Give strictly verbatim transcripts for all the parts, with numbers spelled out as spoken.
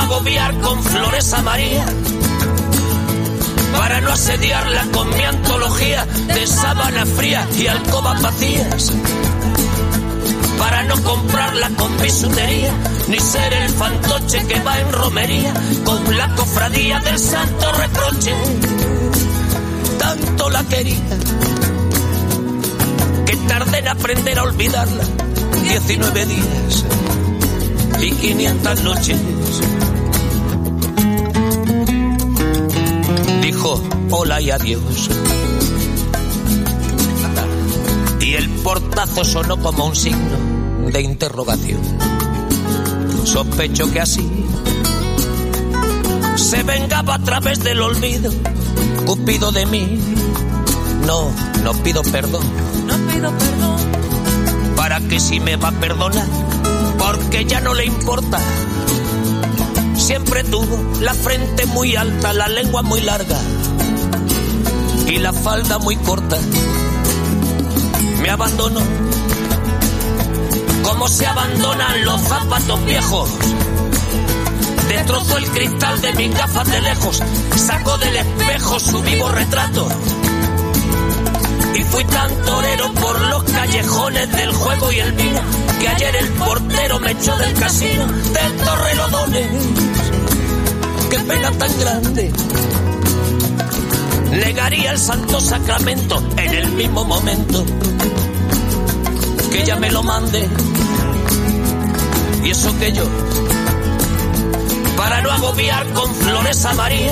agobiar con flores a María, para no asediarla con mi antología de sábana fría y alcobas vacías, para no comprarla con bisutería, ni ser el fantoche que va en romería con la cofradía del santo reproche. Tanto la quería que tardé en aprender a olvidarla. Diecinueve días y quinientas noches. Dijo hola y adiós, y el portazo sonó como un signo de interrogación. Sospecho que así se vengaba a través del olvido Cupido de mí. No, no pido perdón, no pido perdón, para que si me va a perdonar, porque ya no le importa. Siempre tuvo la frente muy alta, la lengua muy larga y la falda muy corta. Me abandonó como se abandonan los zapatos viejos. Destrozó el cristal de mis gafas de lejos, sacó del espejo su vivo retrato. Y fui tan torero por los callejones del juego y el vino, que ayer el portero me echó del casino del Torrelodones. Qué pena tan grande, negaría el santo sacramento en el mismo momento que ella me lo mande. Y eso que yo, para no agobiar con flores a María,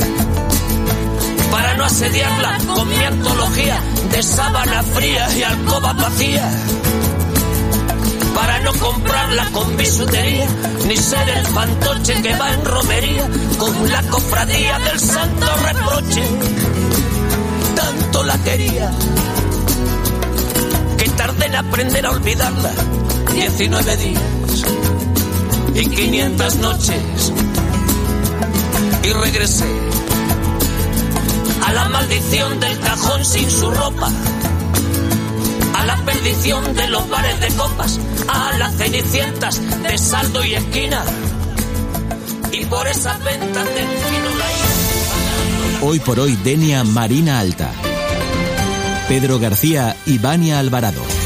para no asediarla con mi antología de sábana fría y alcobas vacías, para no comprarla con bisutería, ni ser el fantoche que va en romería con la cofradía del santo reproche. Tanto la quería que tardé en aprender a olvidarla. Diecinueve días y quinientas noches, y regresé a la maldición del cajón sin su ropa, a la perdición de los bares de copas, a las cenicientas de saldo y esquina, y por esas ventas del fino la ira. Hoy por hoy, Denia Marina Alta, Pedro García y Vania Alvarado.